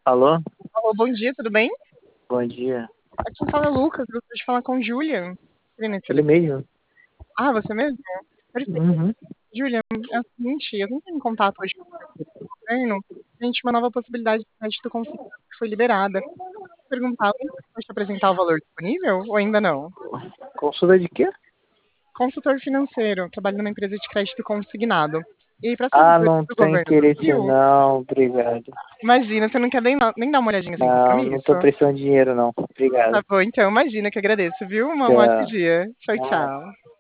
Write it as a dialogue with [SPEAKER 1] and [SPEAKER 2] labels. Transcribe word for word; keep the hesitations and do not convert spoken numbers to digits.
[SPEAKER 1] Alô?
[SPEAKER 2] Alô, bom dia, tudo bem?
[SPEAKER 1] Bom dia.
[SPEAKER 2] Aqui fala Lucas, gostaria de falar com o Julian. Ele nesse
[SPEAKER 1] Ele
[SPEAKER 2] telefone.
[SPEAKER 1] mesmo?
[SPEAKER 2] Ah, você mesmo? Perfeito.
[SPEAKER 1] Uhum.
[SPEAKER 2] Julian, é o seguinte, eu entrei em contato hoje com o governo, a gente uma nova possibilidade de crédito consignado que foi liberada. Perguntava, você pode apresentar o valor disponível ou ainda não?
[SPEAKER 1] Consulta de quê?
[SPEAKER 2] Consultor financeiro, trabalho numa empresa de crédito consignado. E para essas
[SPEAKER 1] Ah,
[SPEAKER 2] empresas
[SPEAKER 1] não
[SPEAKER 2] do
[SPEAKER 1] tem
[SPEAKER 2] governo do
[SPEAKER 1] interesse
[SPEAKER 2] Rio,
[SPEAKER 1] não, obrigado.
[SPEAKER 2] imagina, você não quer nem, nem dar uma olhadinha sem
[SPEAKER 1] Não, não tô
[SPEAKER 2] compromisso?
[SPEAKER 1] precisando de dinheiro não.
[SPEAKER 2] Tá
[SPEAKER 1] Obrigado.
[SPEAKER 2] bom, então, imagina que agradeço, viu? Um ótimo
[SPEAKER 1] Tchau.
[SPEAKER 2] dia. Tchau,
[SPEAKER 1] Ah.
[SPEAKER 2] tchau.